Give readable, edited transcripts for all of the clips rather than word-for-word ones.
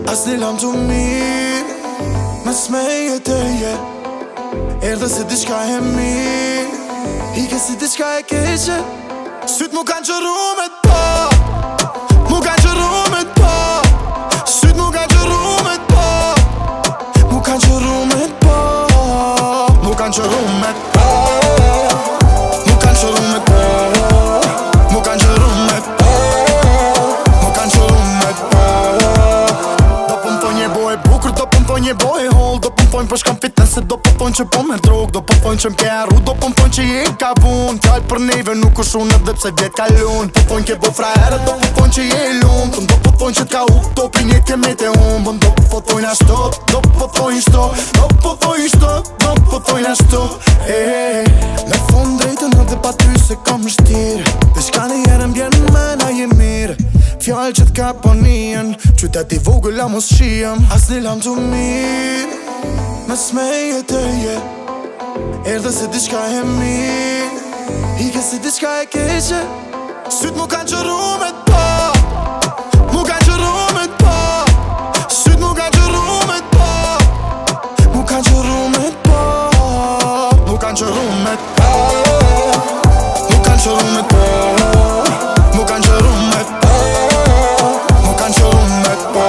As një lam të mirë mes meje teje, erdhe si diçka e mirë, ike si diçka e keqe. Syt mu kanë qëru me t'pa, mu kanë qëru me t'pa. Syt mu kanë qëru me t'pa, mu kanë qëru me t'pa. Mu kanë qëru me t'pa, mu kanë qëru me t'pa. Mu kanë qëru me t'pa, mu kanë qëru me t'pa. Do po m'thonj je boj bukur, do po m'thonj je boj hol, do po m'thonj për shkam fitness, do po m'thonj që po me drog, do po m'thonj që m'ke arru, do po m'thonj që je ka vun. Fjall për neve nuk është unë edhe pse vjet kalun. Po m'thonj ke bo fraherët, do po m'thonj që je lum, do po m'thonj që t'ka up topin je ke me te umbën. Do po t'thonj ashtu, do po t'thonj shto, do po t'thonj shto, do po t'thonj ashtu. Me thon drejtën edhe pa ty se kam shtirë, diçka një herë m'bjen mena je mirë. Fjall që t'ka ponien, qytet i vogël a mos shiem. As një lam të mirë mes meje teje, erdhe si diçka e mirë, ike si diçka e keqe. Syt mu kanë qëru me t'pa, mu kanë qëru me t'pa. Syt mu kanë qëru me t'pa, mu kanë qëru me t'pa. Mu kanë qëru me t'pa, mu kanë qëru me t'pa. Mu kanë qëru me t'pa, mu kanë qëru me t'pa.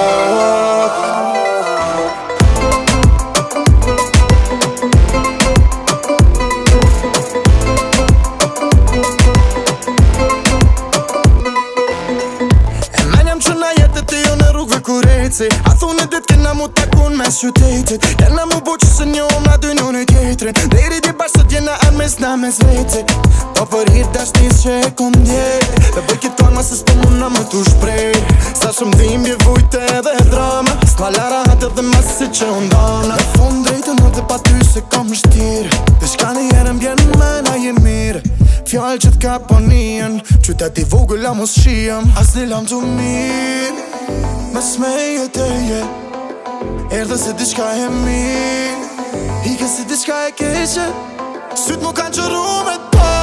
A thunë dit kena mu takun mes qytetit, kena mu bu që së njohëm na dy njën e tjetrin. Deri di bashkë sot jena armes na mes vetit, po për hir dashnis që e kom djej. Dhe bëj kitë tonë ma se s'po muna më t'u shprej. Sa shumë dhimbje vujte edhe drama, s'ma lara hatë edhe mas si që undana. Me fund drejtën edhe pa ty se kom shtirë, diçka një herë m'bjen mena je mirë. Fjall që t'ka ponien, qytet i vogël a mos shiem. As një lam të mirë mes meje teje, erdhe si diçka e mirë, ike si diçka e keqe. Syt mu kanë qëru me t'pa,